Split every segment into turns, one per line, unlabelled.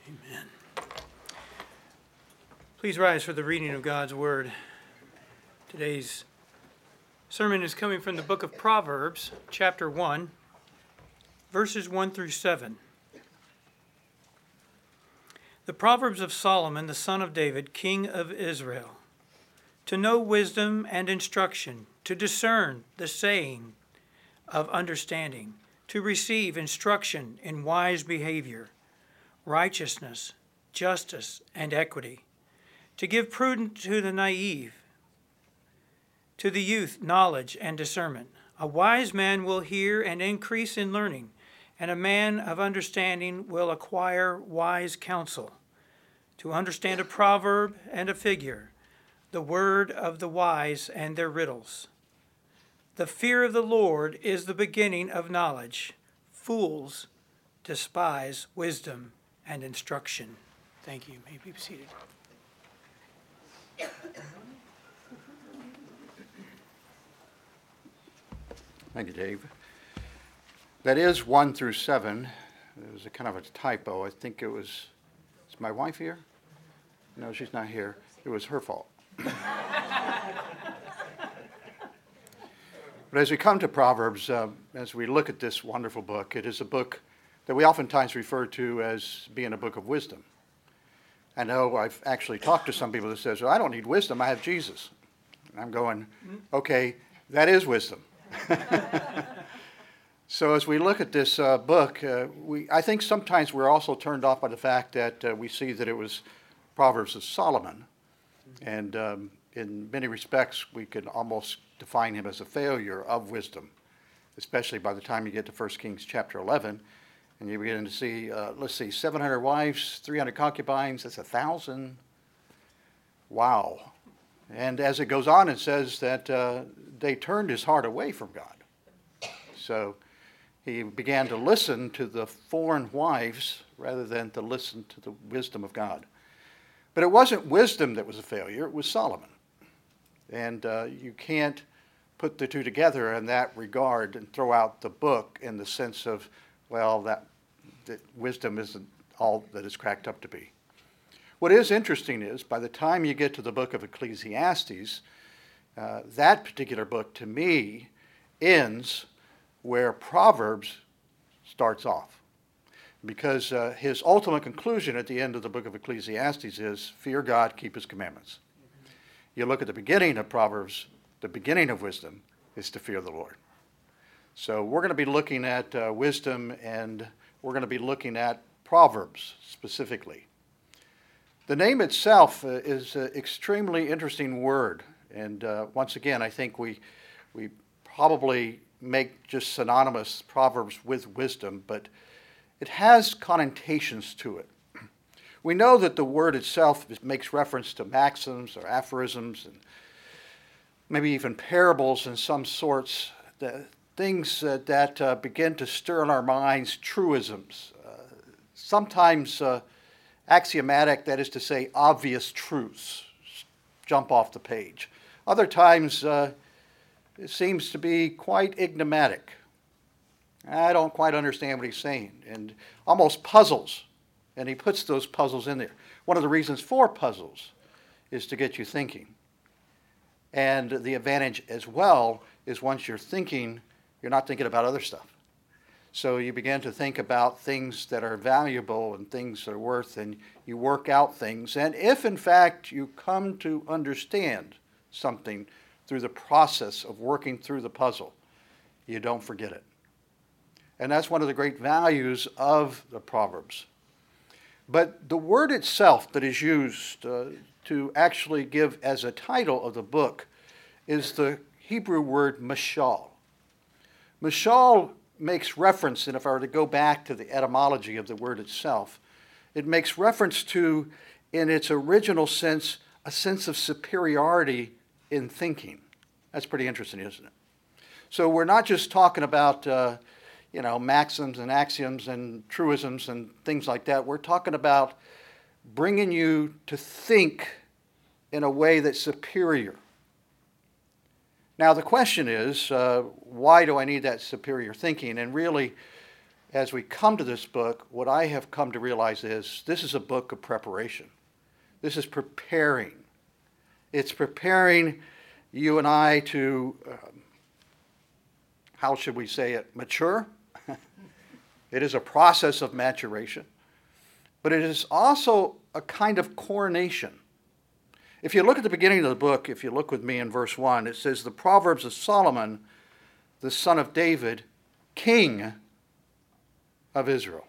Amen. Please rise for the reading of God's Word. Today's sermon is coming from the book of Proverbs, chapter 1, verses 1 through 7. The Proverbs of Solomon, the son of David, king of Israel, to know wisdom and instruction, to discern the saying of understanding, to receive instruction in wise behavior, righteousness, justice, and equity, to give prudence to the naive, to the youth knowledge and discernment. A wise man will hear and increase in learning, and a man of understanding will acquire wise counsel. To understand a proverb and a figure, the word of the wise and their riddles. The fear of the Lord is the beginning of knowledge. Fools despise wisdom and instruction. Thank you. You may be seated.
Thank you, Dave. That is 1 through 7. It was a kind of a typo. I think it was, is my wife here? No, she's not here. It was her fault. But as we come to Proverbs, as we look at this wonderful book, it is a book that we oftentimes refer to as being a book of wisdom. I know I've actually talked to some people that says, well, I don't need wisdom, I have Jesus. And I'm going, okay, that is wisdom. So as we look at this book, I think sometimes we're also turned off by the fact that we see that it was Proverbs of Solomon. And in many respects, we could almost define him as a failure of wisdom, especially by the time you get to 1 Kings chapter 11. And you begin to see, 700 wives, 300 concubines, that's 1,000. Wow. And as it goes on, it says that they turned his heart away from God. So he began to listen to the foreign wives rather than to listen to the wisdom of God. But it wasn't wisdom that was a failure, it was Solomon. And you can't put the two together in that regard and throw out the book in the sense of, well, that wisdom isn't all that it's cracked up to be. What is interesting is, by the time you get to the book of Ecclesiastes, that particular book, to me, ends where Proverbs starts off. Because his ultimate conclusion at the end of the book of Ecclesiastes is, fear God, keep his commandments. You look at the beginning of Proverbs, the beginning of wisdom is to fear the Lord. So we're going to be looking at wisdom, and we're going to be looking at Proverbs specifically. The name itself is an extremely interesting word. And once again, I think we probably make just synonymous Proverbs with wisdom, but it has connotations to it. We know that the word itself makes reference to maxims or aphorisms and maybe even parables in some sorts, the things that begin to stir in our minds truisms, sometimes axiomatic, that is to say, obvious truths, jump off the page. Other times, it seems to be quite enigmatic. I don't quite understand what he's saying, and almost puzzles. And he puts those puzzles in there. One of the reasons for puzzles is to get you thinking. And the advantage as well is once you're thinking, you're not thinking about other stuff. So you begin to think about things that are valuable and things that are worth, and you work out things. And if, in fact, you come to understand something through the process of working through the puzzle, you don't forget it. And that's one of the great values of the Proverbs. But the word itself that is used to actually give as a title of the book is the Hebrew word mashal. Mashal makes reference, and if I were to go back to the etymology of the word itself, it makes reference to, in its original sense, a sense of superiority in thinking. That's pretty interesting, isn't it? So we're not just talking about maxims and axioms and truisms and things like that. We're talking about bringing you to think in a way that's superior. Now, the question is, why do I need that superior thinking? And really, as we come to this book, what I have come to realize is this is a book of preparation. This is preparing. It's preparing you and I to, how should we say it, mature. It is a process of maturation. But it is also a kind of coronation. If you look at the beginning of the book, if you look with me in verse 1, it says, the Proverbs of Solomon, the son of David, king of Israel.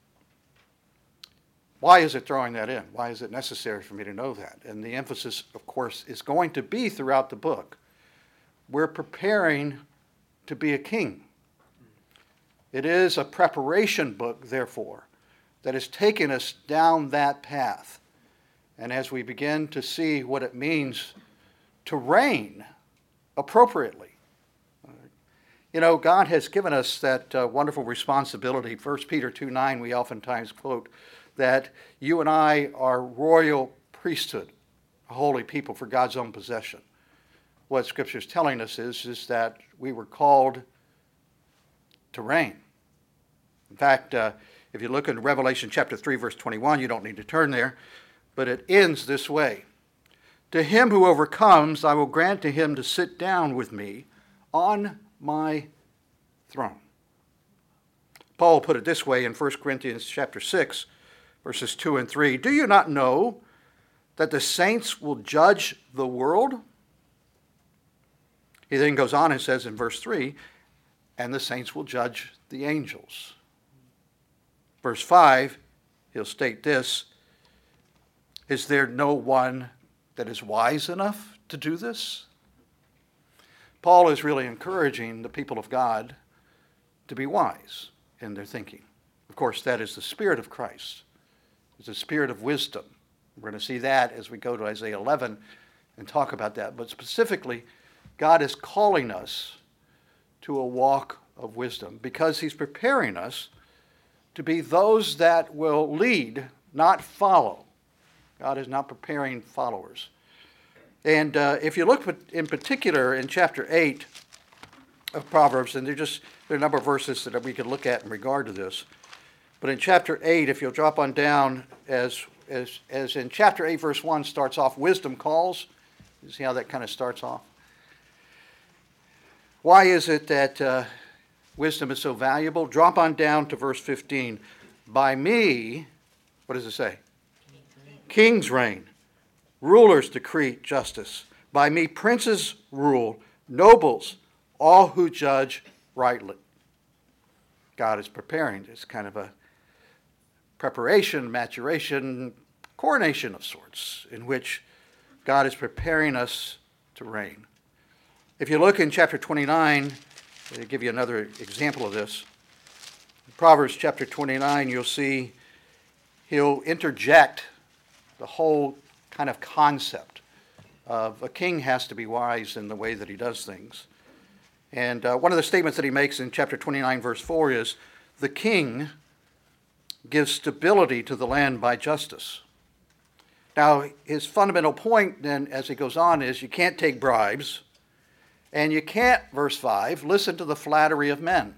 Why is it throwing that in? Why is it necessary for me to know that? And the emphasis, of course, is going to be throughout the book. We're preparing to be a king. It is a preparation book, therefore, that has taken us down that path. And as we begin to see what it means to reign appropriately, you know, God has given us that wonderful responsibility. 1 Peter 2:9, we oftentimes quote that you and I are royal priesthood, a holy people for God's own possession. What Scripture is telling us is that we were called to reign. In fact, if you look in Revelation chapter 3, verse 21, you don't need to turn there, but it ends this way. To him who overcomes, I will grant to him to sit down with me on my throne. Paul put it this way in 1 Corinthians chapter 6, verses 2 and 3. Do you not know that the saints will judge the world? He then goes on and says in verse 3, and the saints will judge the angels. Verse 5, he'll state this, is there no one that is wise enough to do this? Paul is really encouraging the people of God to be wise in their thinking. Of course, that is the Spirit of Christ. It's the spirit of wisdom. We're going to see that as we go to Isaiah 11 and talk about that. But specifically, God is calling us to a walk of wisdom because he's preparing us to be those that will lead, not follow. God is not preparing followers. And if you look in particular in chapter 8 of Proverbs, and there are a number of verses that we could look at in regard to this. But in chapter 8, if you'll drop on down, as in chapter 8, verse 1 starts off, wisdom calls. You see how that kind of starts off? Why is it that wisdom is so valuable? Drop on down to verse 15. By me, what does it say? Kings reign. Rulers decree justice. By me, princes rule, nobles, all who judge rightly. God is preparing. It's kind of a preparation, maturation, coronation of sorts, in which God is preparing us to reign. If you look in chapter 29, I'll give you another example of this. In Proverbs chapter 29, you'll see he'll interject the whole kind of concept of a king has to be wise in the way that he does things. And one of the statements that he makes in chapter 29, verse 4 is, the king gives stability to the land by justice. Now, his fundamental point then, as he goes on, is you can't take bribes, and you can't, verse 5, listen to the flattery of men.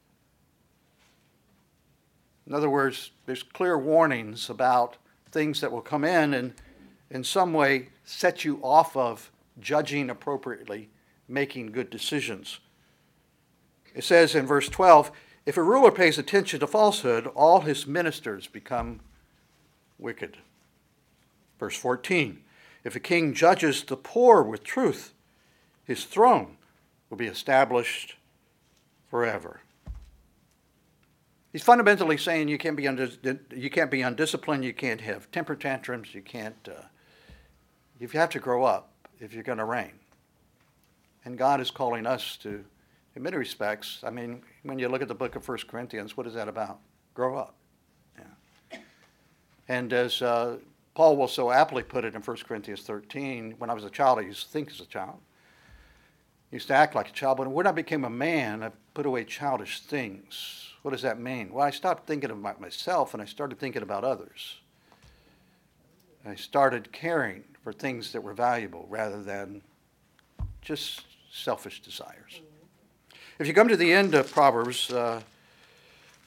In other words, there's clear warnings about things that will come in and in some way set you off of judging appropriately, making good decisions. It says in verse 12, if a ruler pays attention to falsehood, all his ministers become wicked. Verse 14, if a king judges the poor with truth, his throne will be established forever. He's fundamentally saying you can't be undisciplined, you can't have temper tantrums, you have to grow up if you're going to reign. And God is calling us to, in many respects, I mean, when you look at the book of 1 Corinthians, what is that about? Grow up. Yeah. And as Paul will so aptly put it in 1 Corinthians 13, when I was a child, I used to think as a child. I used to act like a child, but when I became a man, I put away childish things. What does that mean? Well, I stopped thinking about myself and I started thinking about others. I started caring for things that were valuable rather than just selfish desires. If you come to the end of Proverbs, the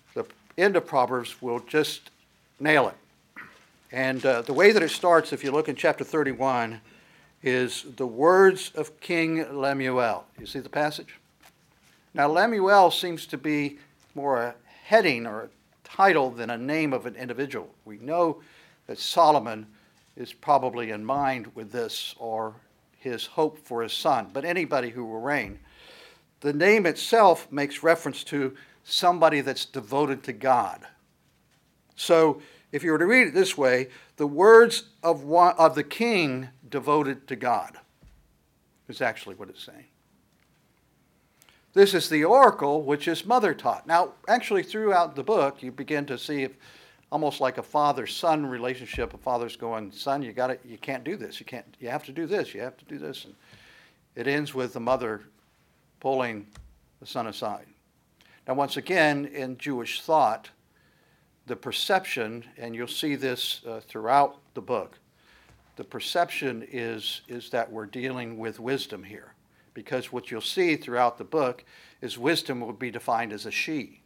end of Proverbs will just nail it. And the way that it starts, if you look in chapter 31, is the words of King Lemuel. You see the passage? Now, Lemuel seems to be more a heading or a title than a name of an individual. We know that Solomon is probably in mind with this, or his hope for his son, but anybody who will reign. The name itself makes reference to somebody that's devoted to God. So, if you were to read it this way, the words of the king devoted to God is actually what it's saying. This is the oracle which his mother taught. Now, actually, throughout the book, you begin to see almost like a father-son relationship. A father's going, son, you can't do this. You have to do this. You have to do this. And it ends with the mother pulling the son aside. Now, once again, in Jewish thought, the perception, and you'll see this throughout the book, the perception is that we're dealing with wisdom here. Because what you'll see throughout the book is wisdom will be defined as a she.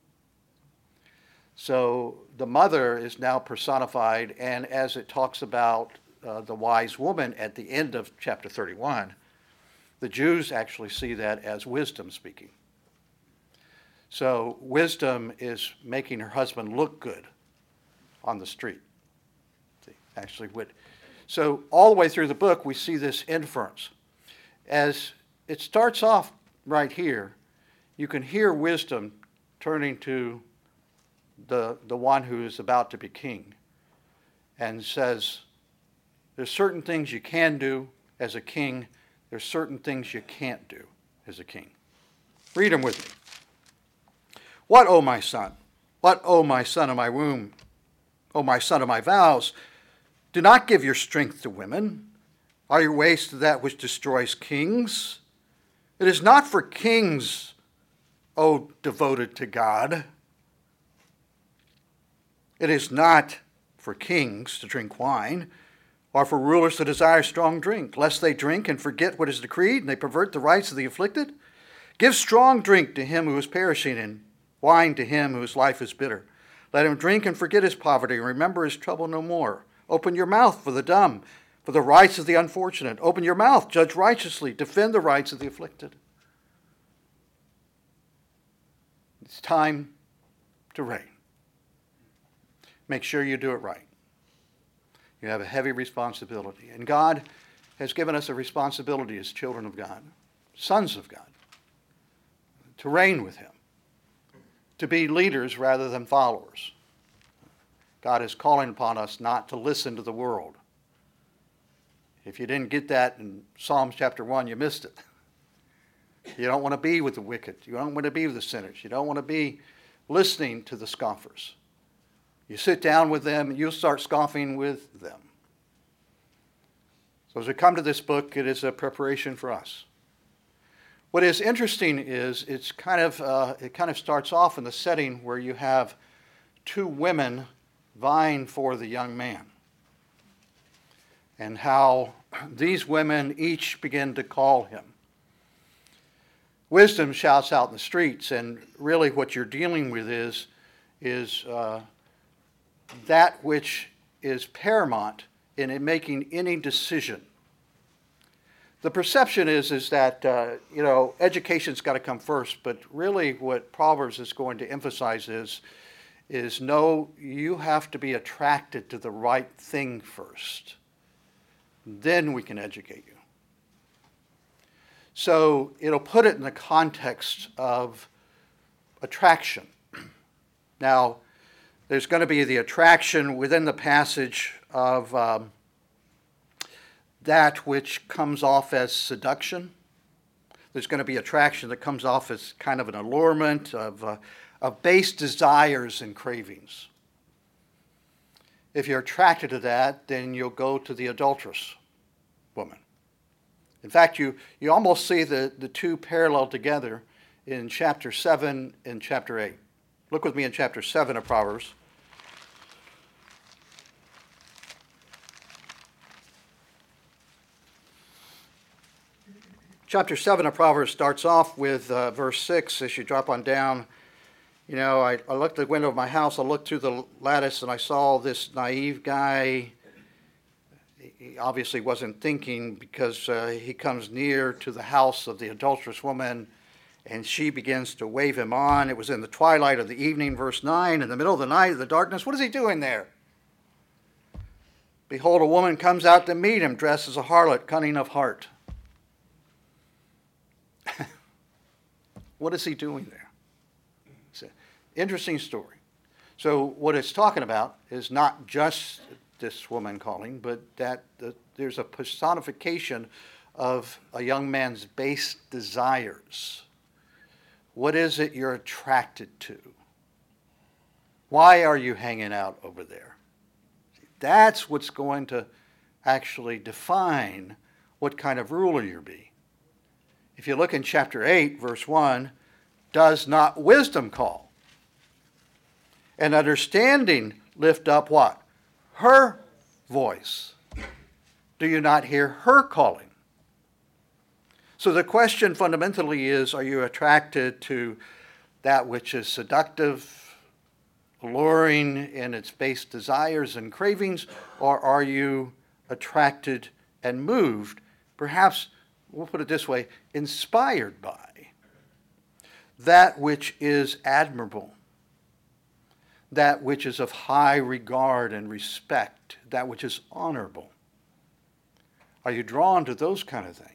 So the mother is now personified, and as it talks about the wise woman at the end of chapter 31, the Jews actually see that as wisdom speaking. So wisdom is making her husband look good on the street. So all the way through the book, we see this inference. As it starts off right here, you can hear wisdom turning to the one who is about to be king and says, there's certain things you can do as a king. There's certain things you can't do as a king. Read them with me. What, O my son? What, O my son of my womb? O my son of my vows? Do not give your strength to women. Are your ways to that which destroys kings? It is not for kings, O devoted to God. It is not for kings to drink wine, or for rulers to desire strong drink, lest they drink and forget what is decreed, and they pervert the rights of the afflicted. Give strong drink to him who is perishing, and wine to him whose life is bitter. Let him drink and forget his poverty, and remember his trouble no more. Open your mouth for the dumb, for the rights of the unfortunate. Open your mouth, judge righteously, defend the rights of the afflicted. It's time to reign. Make sure you do it right. You have a heavy responsibility. And God has given us a responsibility as children of God, sons of God, to reign with him, to be leaders rather than followers. God is calling upon us not to listen to the world. If you didn't get that in Psalms chapter 1, you missed it. You don't want to be with the wicked. You don't want to be with the sinners. You don't want to be listening to the scoffers. You sit down with them and you'll start scoffing with them. So as we come to this book, it is a preparation for us. What is interesting is it kind of starts off in the setting where you have two women vying for the young man, and how these women each begin to call him. Wisdom shouts out in the streets, and really what you're dealing with is that which is paramount in making any decision. The perception is that education's got to come first, but really what Proverbs is going to emphasize is no, you have to be attracted to the right thing first. Then we can educate you. So it'll put it in the context of attraction. Now, there's going to be the attraction within the passage of that which comes off as seduction. There's going to be attraction that comes off as kind of an allurement of base desires and cravings. If you're attracted to that, then you'll go to the adulterous woman. In fact, you almost see the two parallel together in chapter 7 and chapter 8. Look with me in chapter 7 of Proverbs. Chapter 7 of Proverbs starts off with verse 6 as you drop on down. You know, I looked at the window of my house, I looked through the lattice, and I saw this naive guy. He obviously wasn't thinking, because he comes near to the house of the adulterous woman, and she begins to wave him on. It was in the twilight of the evening, verse 9, in the middle of the night, of the darkness. What is he doing there? Behold, a woman comes out to meet him, dressed as a harlot, cunning of heart. What is he doing there? It's an interesting story. So what it's talking about is not just this woman calling, but that there's a personification of a young man's base desires. What is it you're attracted to? Why are you hanging out over there? That's what's going to actually define what kind of ruler you'll be. If you look in chapter 8, verse 1, does not wisdom call? And understanding lift up what? Her voice. Do you not hear her calling? So the question fundamentally is, are you attracted to that which is seductive, alluring in its base desires and cravings, or are you attracted and moved, perhaps, we'll put it this way, inspired by that which is admirable, that which is of high regard and respect, that which is honorable? Are you drawn to those kind of things?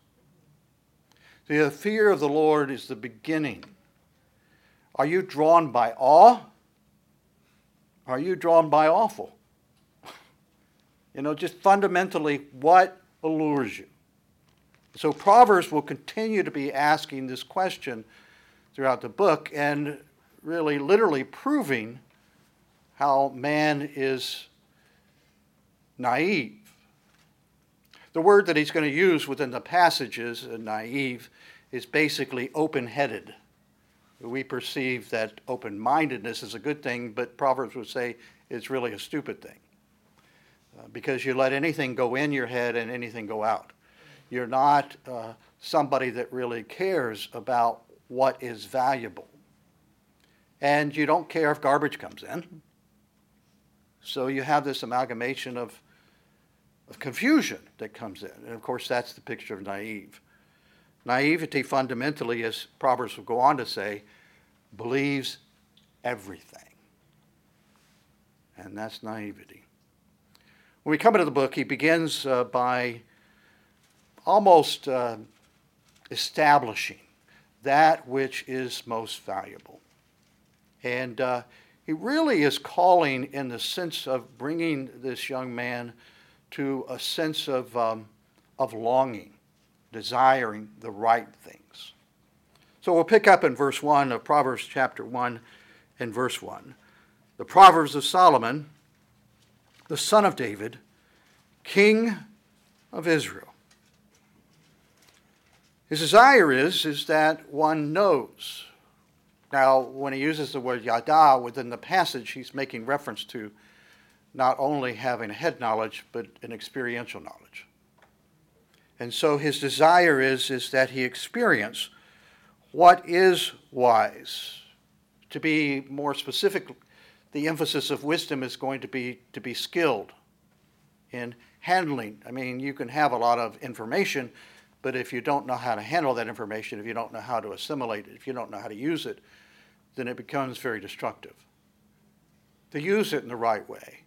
The fear of the Lord is the beginning. Are you drawn by awe? Are you drawn by awful? You know, just fundamentally, what allures you? So Proverbs will continue to be asking this question throughout the book, and really literally proving how man is naive. The word that he's going to use within the passages, naive, is basically open-headed. We perceive that open-mindedness is a good thing, but Proverbs would say it's really a stupid thing. Because you let anything go in your head and anything go out. You're not somebody that really cares about what is valuable. And you don't care if garbage comes in. So you have this amalgamation of confusion that comes in. And of course, that's the picture of naive. Naivety fundamentally, as Proverbs will go on to say, believes everything. And that's naivety. When we come into the book, he begins by almost establishing that which is most valuable. And he really is calling in the sense of bringing this young man to a sense of longing, desiring the right things. So we'll pick up in verse 1 of Proverbs chapter 1 and verse 1. The Proverbs of Solomon, the son of David, king of Israel. His desire is that one knows. Now, when he uses the word yada within the passage, he's making reference to not only having a head knowledge, but an experiential knowledge. And so his desire is that he experience what is wise. To be more specific, the emphasis of wisdom is going to be skilled in handling. I mean, you can have a lot of information, but if you don't know how to handle that information, if you don't know how to assimilate it, if you don't know how to use it, then it becomes very destructive. To use it in the right way.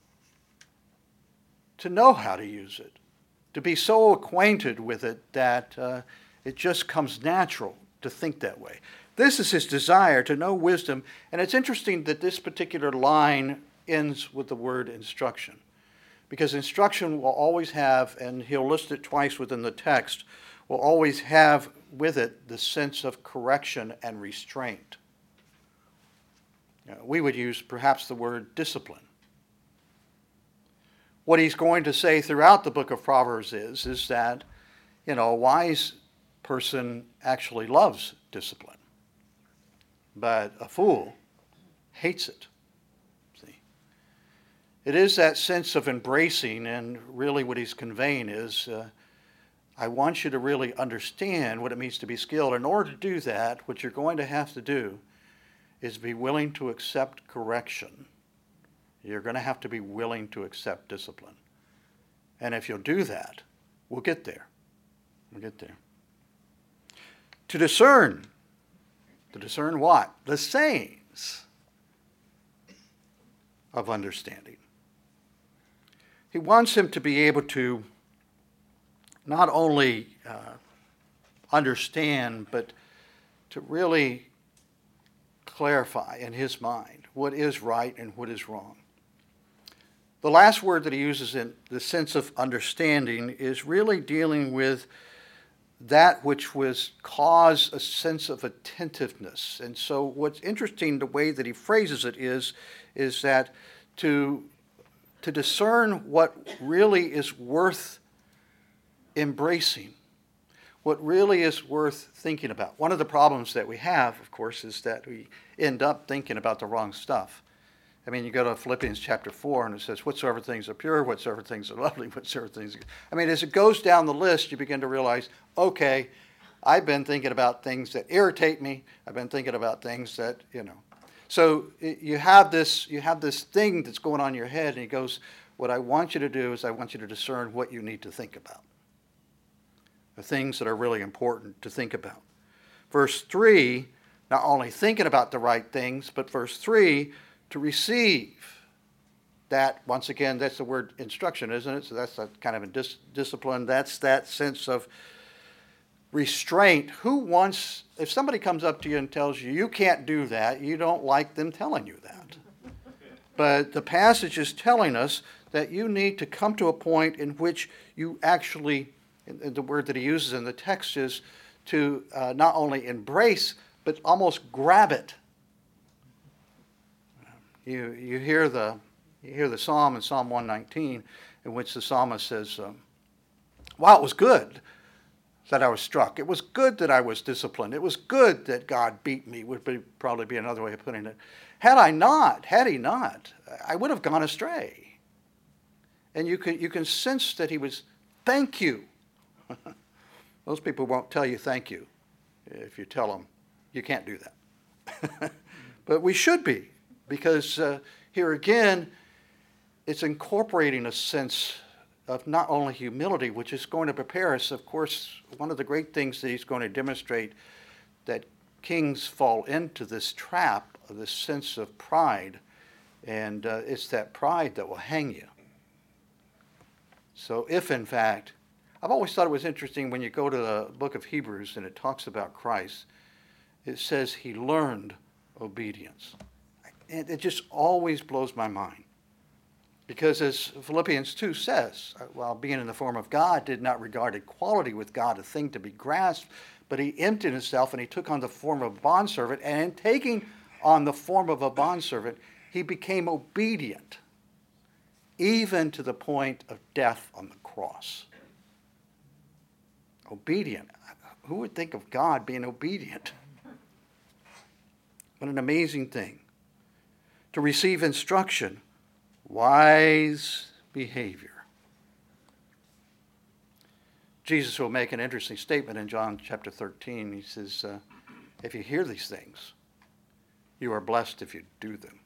To know how to use it. To be so acquainted with it that it just comes natural to think that way. This is his desire, to know wisdom. And it's interesting that this particular line ends with the word instruction. Because instruction will always have, and he'll list it twice within the text, will always have with it the sense of correction and restraint. We would use perhaps the word discipline. What he's going to say throughout the book of Proverbs is that, a wise person actually loves discipline, but a fool hates it. See? It is that sense of embracing, and really what he's conveying is, I want you to really understand what it means to be skilled. In order to do that, what you're going to have to do is be willing to accept correction. You're going to have to be willing to accept discipline. And if you'll do that, we'll get there. We'll get there. To discern. To discern what? The sayings of understanding. He wants him to be able to not only understand, but to really clarify in his mind what is right and what is wrong. The last word that he uses in the sense of understanding is really dealing with that which was cause a sense of attentiveness. And so what's interesting, the way that he phrases it is that to discern what really is worth embracing, what really is worth thinking about. One of the problems that we have, of course, is that we end up thinking about the wrong stuff. I mean, you go to Philippians chapter 4, and it says, whatsoever things are pure, whatsoever things are lovely, whatsoever things are... I mean, as it goes down the list, you begin to realize, okay, I've been thinking about things that irritate me. I've been thinking about things that, So you have this thing that's going on in your head, and he goes, what I want you to do is I want you to discern what you need to think about. The things that are really important to think about. Verse 3, not only thinking about the right things, but verse 3, to receive. That, once again, that's the word instruction, isn't it? So that's a kind of a discipline. That's that sense of restraint. If somebody comes up to you and tells you, you can't do that, you don't like them telling you that. But the passage is telling us that you need to come to a point in which you actually, the word that he uses in the text is to not only embrace, but almost grab it. You hear the psalm in Psalm 119 in which the psalmist says, wow, it was good that I was struck. It was good that I was disciplined. It was good that God beat me, probably be another way of putting it. Had he not, I would have gone astray. And you can sense that he was, thank you. Most people won't tell you thank you if you tell them you can't do that. But we should be, because here again, it's incorporating a sense of not only humility, which is going to prepare us. Of course, one of the great things that he's going to demonstrate, that kings fall into this trap of this sense of pride, and it's that pride that will hang you. So if, in fact, I've always thought it was interesting when you go to the book of Hebrews and it talks about Christ, it says he learned obedience. And it just always blows my mind. Because as Philippians 2 says, while being in the form of God, did not regard equality with God a thing to be grasped, but he emptied himself and he took on the form of a bondservant, and in taking on the form of a bondservant, he became obedient, even to the point of death on the cross. Obedient. Who would think of God being obedient? What an amazing thing. To receive instruction, wise behavior. Jesus will make an interesting statement in John chapter 13. He says, if you hear these things, you are blessed if you do them.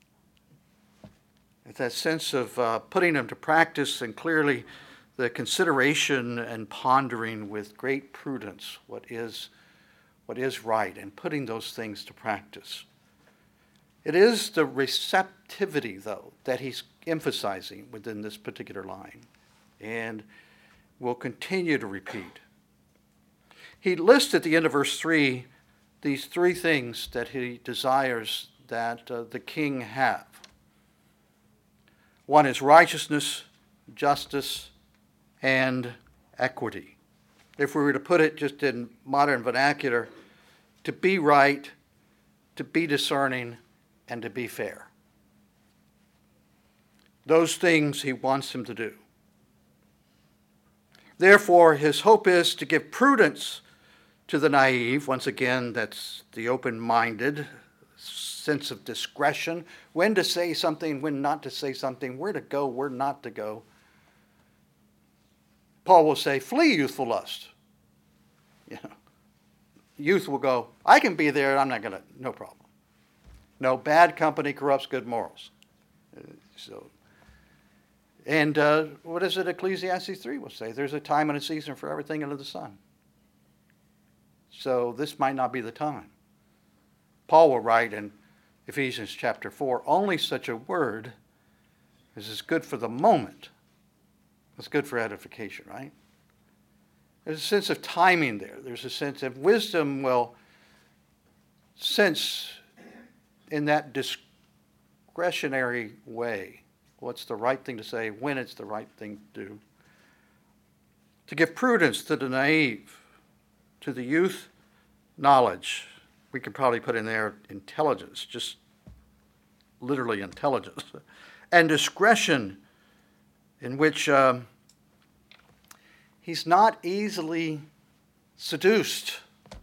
It's that sense of putting them to practice, and clearly the consideration and pondering with great prudence what is right, and putting those things to practice. It is the receptivity, though, that he's emphasizing within this particular line, and will continue to repeat. He lists at the end of verse 3 these three things that he desires that the king have. One is righteousness, justice, and equity. If we were to put it just in modern vernacular, to be right, to be discerning, and to be fair. Those things he wants him to do. Therefore, his hope is to give prudence to the naive. Once again, that's the open-minded sense of discretion, when to say something, when not to say something, where to go, where not to go. Paul will say, flee youthful lust. Youth will go, I can be there, I'm not going to, no problem. No, bad company corrupts good morals. So, and what does it Ecclesiastes 3 will say? There's a time and a season for everything under the sun. So this might not be the time. Paul will write in Ephesians chapter 4, only such a word as is good for the moment. It's good for edification, right? There's a sense of timing there. There's a sense of wisdom will sense in that discretionary way what's the right thing to say, when it's the right thing to do. To give prudence to the naive, to the youth, knowledge. We could probably put in there intelligence, just literally intelligence. And discretion, in which he's not easily seduced.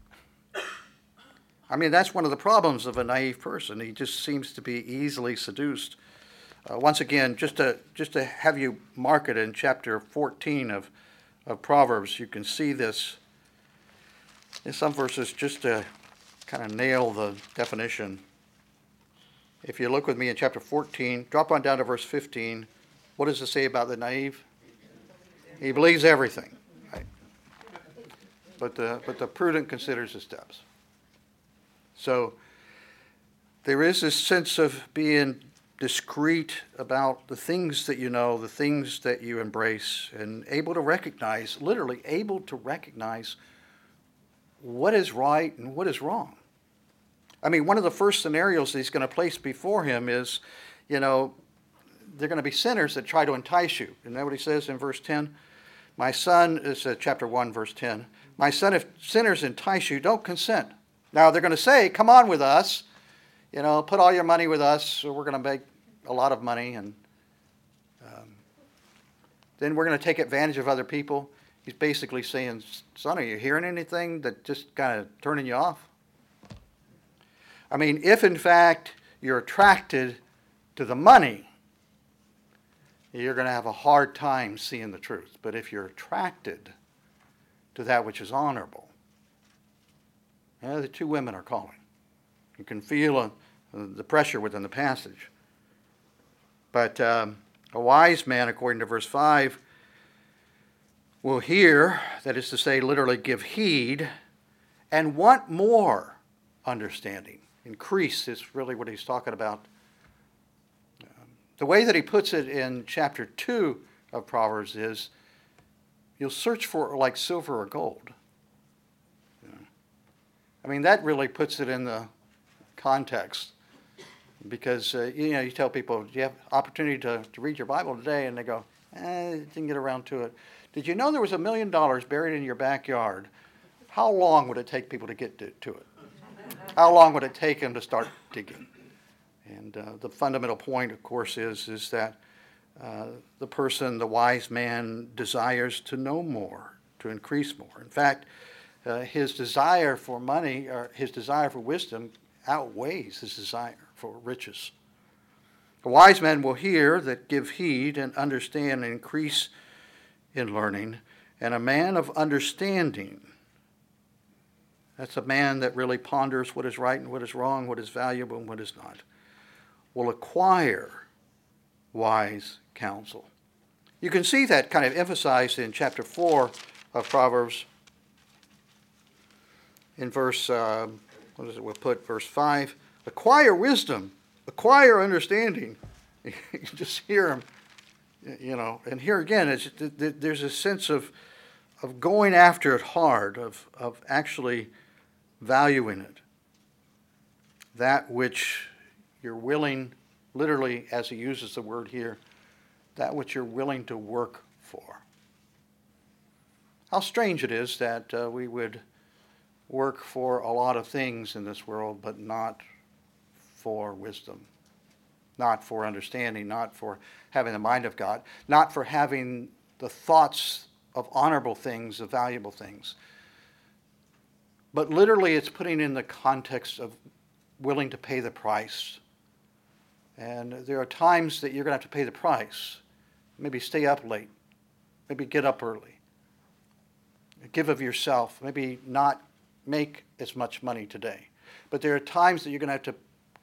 I mean, that's one of the problems of a naive person. He just seems to be easily seduced. Once again, just to have you mark it in chapter 14 of Proverbs, you can see this in some verses just to kind of nail the definition. If you look with me in chapter 14, drop on down to verse 15. What does it say about the naive? He believes everything, right? But the prudent considers his steps. So there is this sense of being discreet about the things that you know, the things that you embrace, and able to recognize, literally able to recognize what is right and what is wrong. I mean, one of the first scenarios that he's going to place before him is, they're going to be sinners that try to entice you. Isn't that what he says in verse 10? My son, it's chapter 1, verse 10. My son, if sinners entice you, don't consent. Now, they're going to say, come on with us. Put all your money with us, or we're going to make a lot of money, and then we're going to take advantage of other people. He's basically saying, son, are you hearing anything that just kind of turning you off? I mean, if in fact you're attracted to the money, you're going to have a hard time seeing the truth. But if you're attracted to that which is honorable, the two women are calling. You can feel the pressure within the passage. But a wise man, according to verse 5, will hear, that is to say, literally give heed, and want more understanding. Increase is really what he's talking about. The way that he puts it in chapter 2 of Proverbs is, you'll search for it like silver or gold. I mean, that really puts it in the context. Because, you tell people, do you have opportunity to read your Bible today? And they go, didn't get around to it. Did you know there was $1 million buried in your backyard? How long would it take people to get to it? How long would it take them to start digging? And the fundamental point, of course, is that the person, the wise man, desires to know more, to increase more. In fact, his desire for money, or his desire for wisdom, outweighs his desire for riches. A wise man will hear, that give heed and understand and increase in learning, and a man of understanding, that's a man that really ponders what is right and what is wrong, what is valuable and what is not, will acquire wise counsel. You can see that kind of emphasized in chapter 4 of Proverbs, in verse, we'll put verse 5. Acquire wisdom, acquire understanding. You just hear him, and here again, there's a sense of going after it hard, of actually valuing it. That which you're willing, literally, as he uses the word here, that which you're willing to work for. How strange it is that we would work for a lot of things in this world, but not for wisdom, not for understanding, not for having the mind of God, not for having the thoughts of honorable things, of valuable things. But literally it's putting in the context of willing to pay the price. And there are times that you're going to have to pay the price. Maybe stay up late. Maybe get up early. Give of yourself. Maybe not make as much money today. But there are times that you're going to have to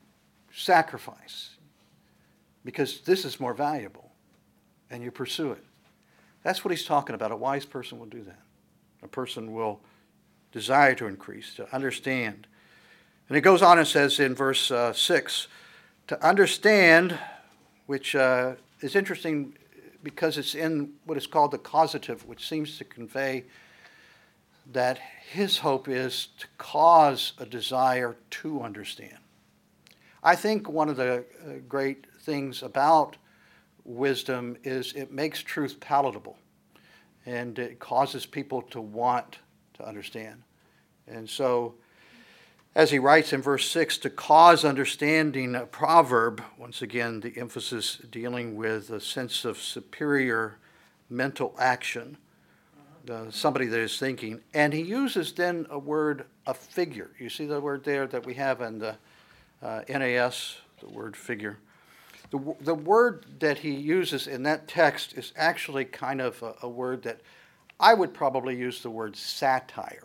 sacrifice because this is more valuable, and you pursue it. That's what he's talking about. A wise person will do that. A person will desire to increase, to understand. And it goes on and says in verse 6, to understand, which is interesting because it's in what is called the causative, which seems to convey that his hope is to cause a desire to understand. I think one of the great things about wisdom is it makes truth palatable, and it causes people to want to understand. And so, as he writes in verse 6, to cause understanding, a proverb, once again, the emphasis dealing with a sense of superior mental action, somebody that is thinking. And he uses then a word, a figure. You see the word there that we have in the NAS, the word figure. The word that he uses in that text is actually kind of a word that I would probably use the word satire.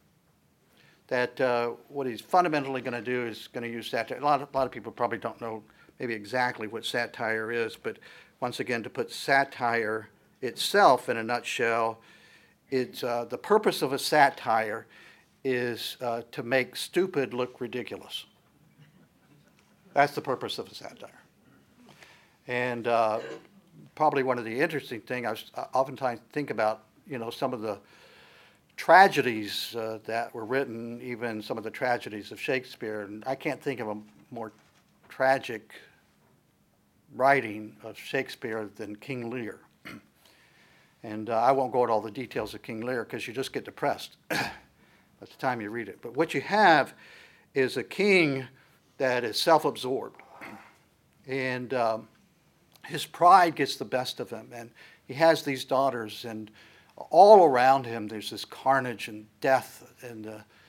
That what he's fundamentally going to do is going to use satire. A lot of people probably don't know maybe exactly what satire is, but once again, to put satire itself in a nutshell, it's the purpose of a satire is to make stupid look ridiculous. That's the purpose of a satire. And probably one of the interesting things I oftentimes think about, some of the tragedies that were written, even some of the tragedies of Shakespeare, and I can't think of a more tragic writing of Shakespeare than King Lear. And I won't go into all the details of King Lear because you just get depressed by the time you read it. But what you have is a king that is self-absorbed, and his pride gets the best of him, and he has these daughters, and all around him there's this carnage and death and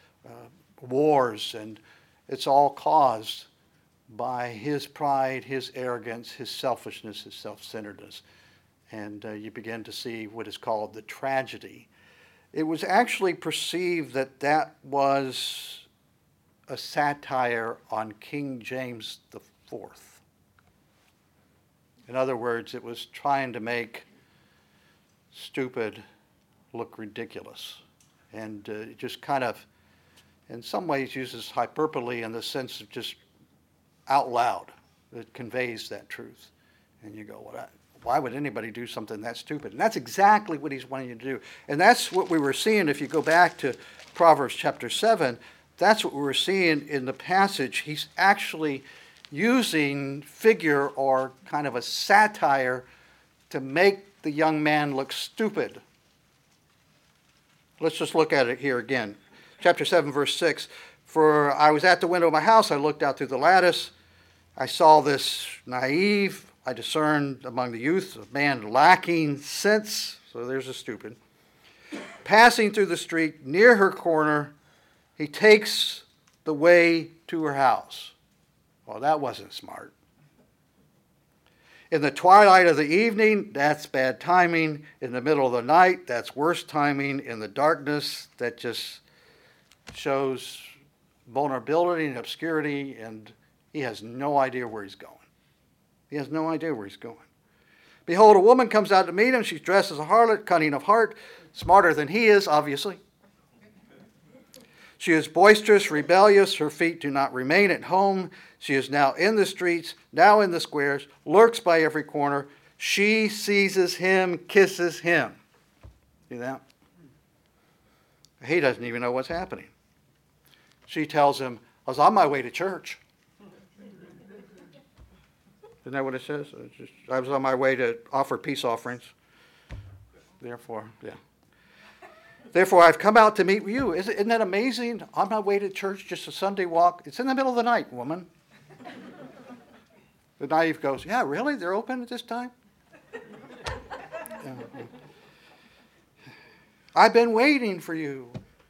wars, and it's all caused by his pride, his arrogance, his selfishness, his self-centeredness. And you begin to see what is called the tragedy. It was actually perceived that that was a satire on King James IV. In other words, it was trying to make stupid look ridiculous. And it just kind of, in some ways, uses hyperbole in the sense of just out loud. It conveys that truth. And you go, well, why would anybody do something that stupid? And that's exactly what he's wanting you to do. And that's what we were seeing if you go back to Proverbs chapter 7. That's what we were seeing in the passage. He's actually using figure or kind of a satire to make the young man look stupid. Let's just look at it here again. Chapter 7, verse 6. For I was at the window of my house, I looked out through the lattice. I saw this naive, I discerned among the youth a man lacking sense, so there's a stupid, passing through the street near her corner. He takes the way to her house. Well, that wasn't smart. In the twilight of the evening, that's bad timing. In the middle of the night, that's worse timing. In the darkness, that just shows vulnerability and obscurity, and he has no idea where he's going. He has no idea where he's going. Behold, a woman comes out to meet him. She's dressed as a harlot, cunning of heart, smarter than he is, obviously. She is boisterous, rebellious. Her feet do not remain at home. She is now in the streets, now in the squares, lurks by every corner. She seizes him, kisses him. See that? He doesn't even know what's happening. She tells him, I was on my way to church. Isn't that what it says? I was on my way to offer peace offerings. Therefore, I've come out to meet you. Isn't that amazing? On my way to church, just a Sunday walk. It's in the middle of the night, woman. The naive goes, yeah, really? They're open at this time? I've been waiting for you.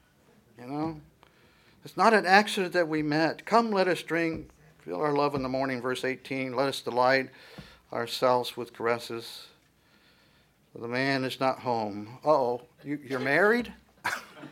It's not an accident that we met. Come, let us drink. Feel our love in the morning, verse 18. Let us delight ourselves with caresses. For the man is not home. Uh-oh, you're married?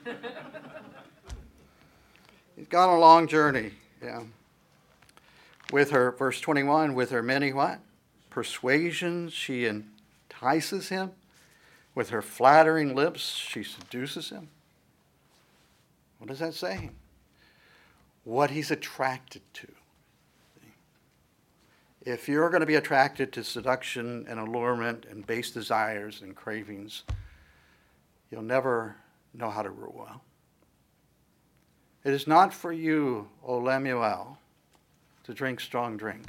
He's gone a long journey. Yeah. With her, verse 21, with her many what? Persuasions, she entices him. With her flattering lips, she seduces him. What is that saying? What he's attracted to. If you're going to be attracted to seduction and allurement and base desires and cravings, you'll never know how to rule well. It is not for you, O Lemuel, to drink strong drink.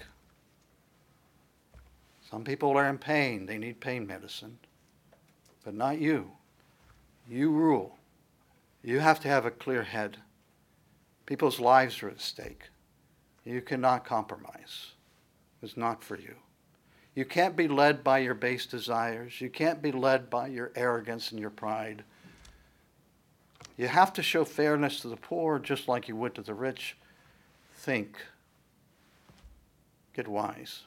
Some people are in pain. They need pain medicine. But not you. You rule. You have to have a clear head. People's lives are at stake. You cannot compromise. It's not for you. You can't be led by your base desires. You can't be led by your arrogance and your pride. You have to show fairness to the poor just like you would to the rich. Think. Get wise.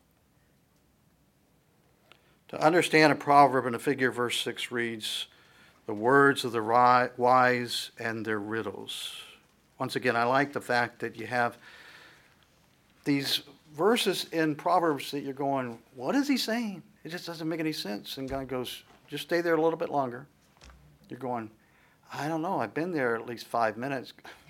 To understand a proverb and a figure, verse 6 reads, the words of the wise and their riddles. Once again, I like the fact that you have these verses in Proverbs that you're going, what is he saying? It just doesn't make any sense. And God goes, just stay there a little bit longer. You're going, I don't know. I've been there at least 5 minutes.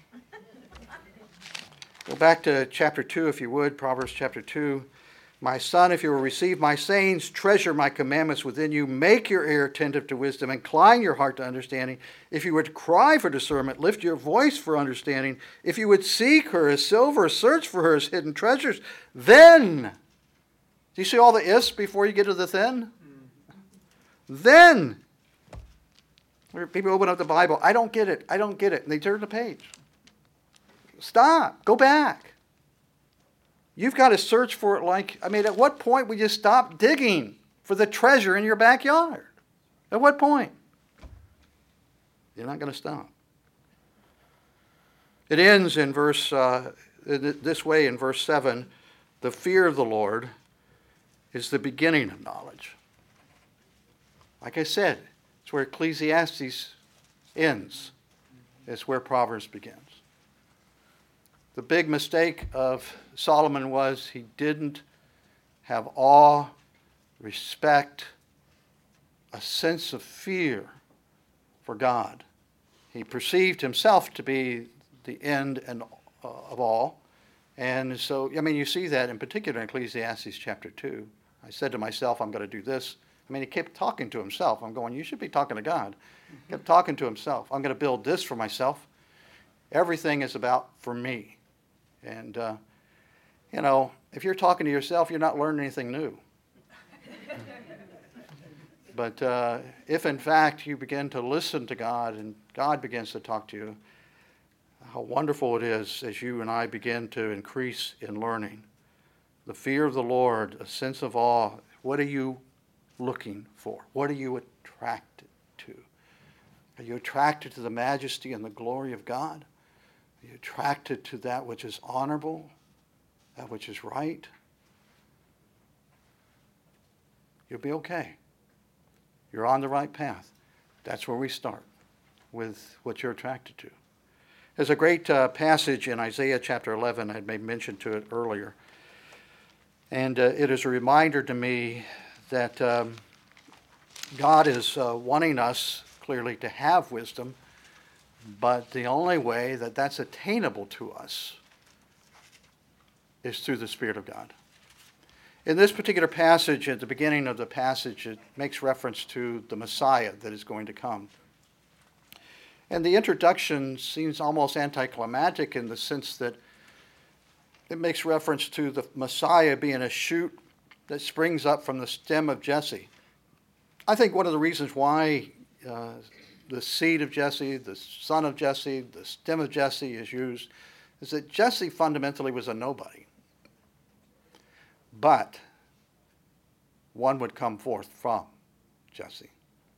Go back to chapter 2, if you would, Proverbs chapter 2. My son, if you will receive my sayings, treasure my commandments within you, make your ear attentive to wisdom, incline your heart to understanding. If you would cry for discernment, lift your voice for understanding. If you would seek her as silver, search for her as hidden treasures, then, do you see all the ifs before you get to the then? Then, where people open up the Bible, I don't get it, and they turn the page. Stop, go back. You've got to search for it at what point would you stop digging for the treasure in your backyard? At what point? You're not going to stop. It ends in this way in verse 7, the fear of the Lord is the beginning of knowledge. Like I said, it's where Ecclesiastes ends. It's where Proverbs begins. The big mistake of Solomon was he didn't have awe, respect, a sense of fear for God. He perceived himself to be the end of all. And so, you see that in particular in Ecclesiastes chapter 2. I said to myself, I'm going to do this. He kept talking to himself. I'm going, you should be talking to God. He kept talking to himself. I'm going to build this for myself. Everything is about for me. And, if you're talking to yourself, you're not learning anything new. But if, in fact, you begin to listen to God and God begins to talk to you, how wonderful it is as you and I begin to increase in learning. The fear of the Lord, a sense of awe. What are you looking for? What are you attracted to? Are you attracted to the majesty and the glory of God? Are you attracted to that which is honorable, that which is right? You'll be okay. You're on the right path. That's where we start, with what you're attracted to. There's a great passage in Isaiah chapter 11. I made mention to it earlier. And it is a reminder to me that God is wanting us, clearly, to have wisdom. But the only way that that's attainable to us is through the Spirit of God. In this particular passage, at the beginning of the passage, it makes reference to the Messiah that is going to come. And the introduction seems almost anticlimactic in the sense that it makes reference to the Messiah being a shoot that springs up from the stem of Jesse. I think one of the reasons why the seed of Jesse, the son of Jesse, the stem of Jesse is used, is that Jesse fundamentally was a nobody. But one would come forth from Jesse.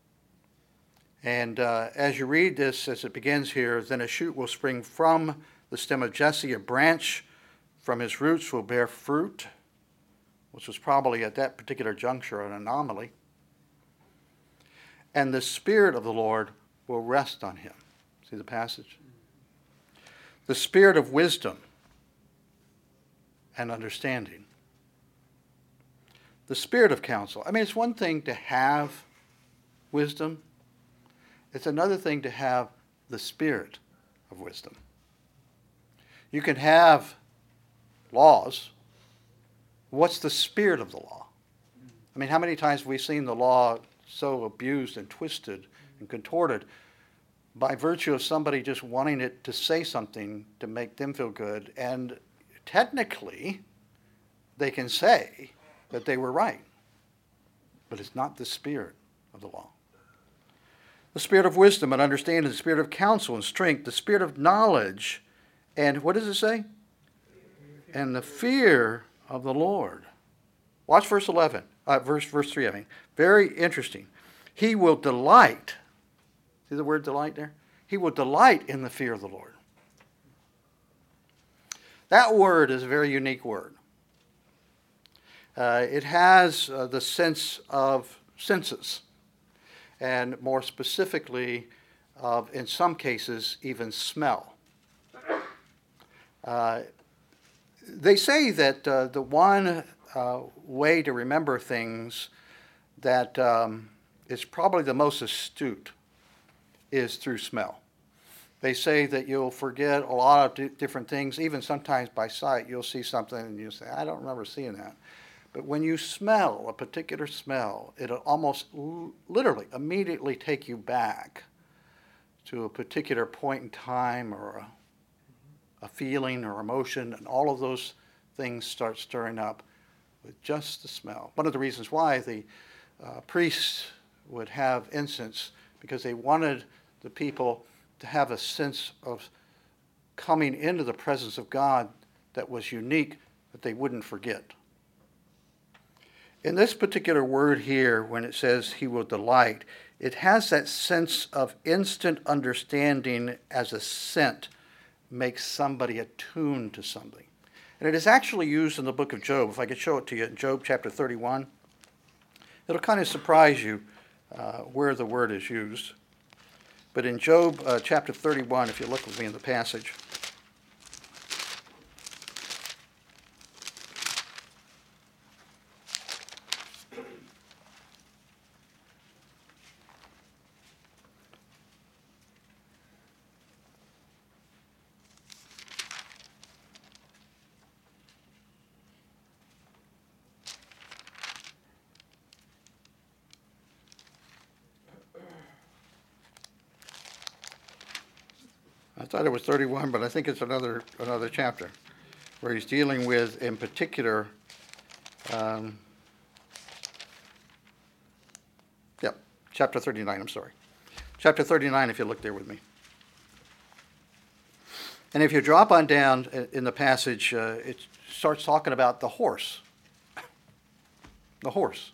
And as you read this, as it begins here, then a shoot will spring from the stem of Jesse, a branch from his roots will bear fruit, which was probably at that particular juncture an anomaly. And the Spirit of the Lord will rest on him. See the passage? The Spirit of wisdom and understanding. The spirit of counsel. I mean, it's one thing to have wisdom. It's another thing to have the spirit of wisdom. You can have laws. What's the spirit of the law? I mean, how many times have we seen the law so abused and twisted and contorted by virtue of somebody just wanting it to say something to make them feel good, and technically they can say that they were right, but it's not the spirit of the law. The spirit of wisdom and understanding, the spirit of counsel and strength, the spirit of knowledge, and what does it say? And the fear of the Lord. Watch verse 11, verse 3, I mean. Very interesting. He will delight. See the word delight there? He will delight in the fear of the Lord. That word is a very unique word. It has the sense of senses, and more specifically, of, in some cases, even smell. They say that the one way to remember things that is probably the most astute is through smell. They say that you'll forget a lot of different things, even sometimes by sight. You'll see something and you'll say, I don't remember seeing that. But when you smell a particular smell, it'll almost literally immediately take you back to a particular point in time or a feeling or emotion, and all of those things start stirring up with just the smell. One of the reasons why the priests would have incense, because they wanted the people to have a sense of coming into the presence of God that was unique, that they wouldn't forget. In this particular word here, when it says he will delight, it has that sense of instant understanding as a scent makes somebody attuned to something. And it is actually used in the book of Job. If I could show it to you in Job chapter 31, it'll kind of surprise you where the word is used. But in Job chapter 31, if you look with me in the passage, I thought it was 31, but I think it's another chapter where he's dealing with, in particular, chapter 39, I'm sorry. Chapter 39, if you look there with me. And if you drop on down in the passage, it starts talking about the horse. The horse.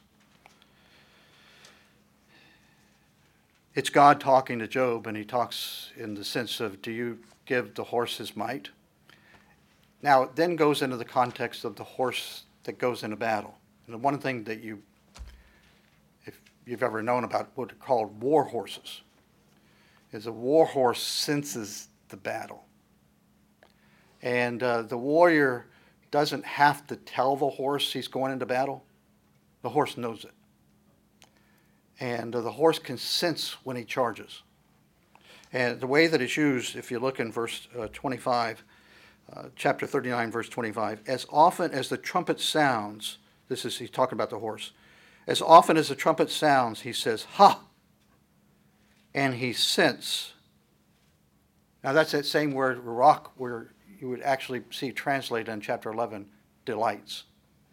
It's God talking to Job, and he talks in the sense of, do you give the horse his might? Now, it then goes into the context of the horse that goes into battle. And the one thing that if you've ever known about what are called war horses, is a war horse senses the battle. And the warrior doesn't have to tell the horse he's going into battle. The horse knows it. And the horse can sense when he charges. And the way that it's used, if you look in verse 25, chapter 39, verse 25, as often as the trumpet sounds, he's talking about the horse, as often as the trumpet sounds, he says, ha! And he scents. Now that's that same word, rock, where you would actually see translated in chapter 11, delights.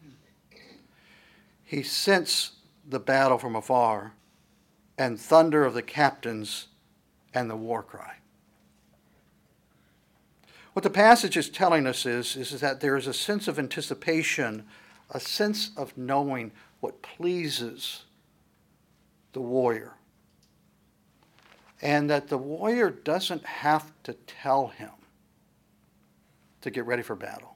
He scents the battle from afar, and thunder of the captains and the war cry. What the passage is telling us is that there is a sense of anticipation, a sense of knowing what pleases the warrior. And that the warrior doesn't have to tell him to get ready for battle.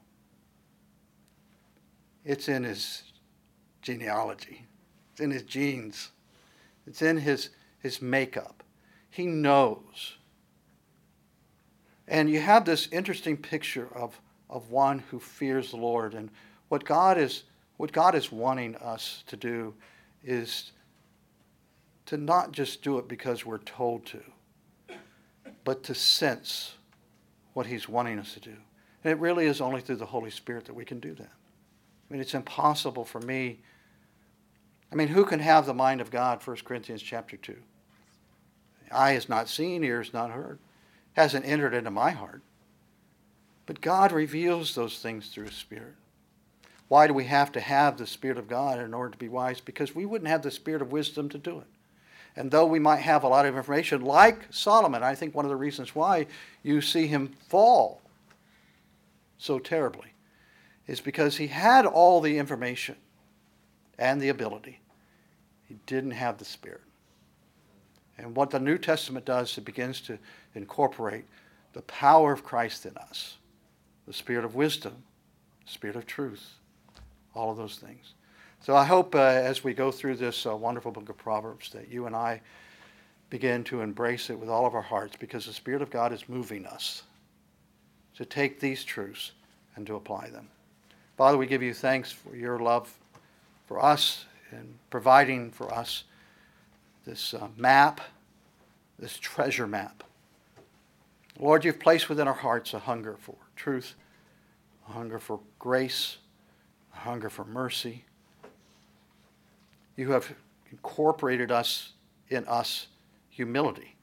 It's in his genealogy. It's in his genes. It's in his makeup. He knows. And you have this interesting picture of of one who fears the Lord. And what God is wanting us to do is to not just do it because we're told to, but to sense what he's wanting us to do. And it really is only through the Holy Spirit that we can do that. I mean, it's impossible for me. I mean, who can have the mind of God, 1 Corinthians chapter 2? Eye has not seen, ear has not heard, hasn't entered into my heart. But God reveals those things through his Spirit. Why do we have to have the Spirit of God in order to be wise? Because we wouldn't have the Spirit of wisdom to do it. And though we might have a lot of information, like Solomon, I think one of the reasons why you see him fall so terribly is because he had all the information and the ability. He didn't have the Spirit. And what the New Testament does, it begins to incorporate the power of Christ in us, the Spirit of wisdom, the Spirit of truth, all of those things. So I hope as we go through this wonderful book of Proverbs that you and I begin to embrace it with all of our hearts, because the Spirit of God is moving us to take these truths and to apply them. Father, we give you thanks for your love for us and providing for us this map, this treasure map. Lord, you've placed within our hearts a hunger for truth, a hunger for grace, a hunger for mercy. You have incorporated in us humility.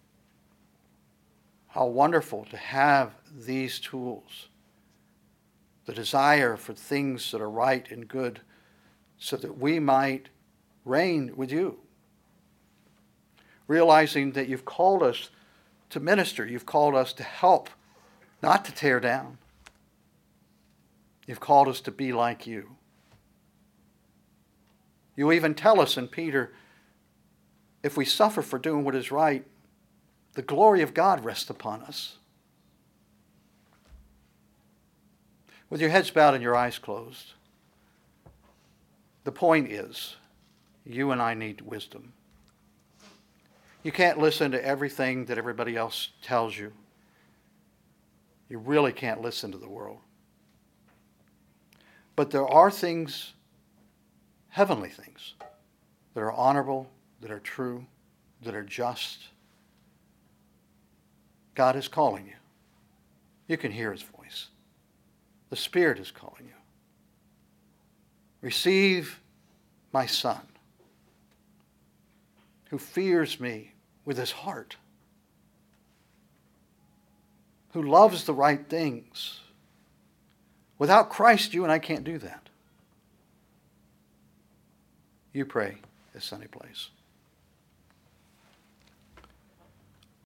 How wonderful to have these tools, the desire for things that are right and good, so that we might reign with you. Realizing that you've called us to minister, you've called us to help, not to tear down. You've called us to be like you. You even tell us in Peter, if we suffer for doing what is right, the glory of God rests upon us. With your heads bowed and your eyes closed, the point is, you and I need wisdom. You can't listen to everything that everybody else tells you. You really can't listen to the world. But there are things, heavenly things, that are honorable, that are true, that are just. God is calling you. You can hear his voice. The Spirit is calling you. Receive my Son, who fears me with his heart, who loves the right things. Without Christ, you and I can't do that. You pray at Sunny Place.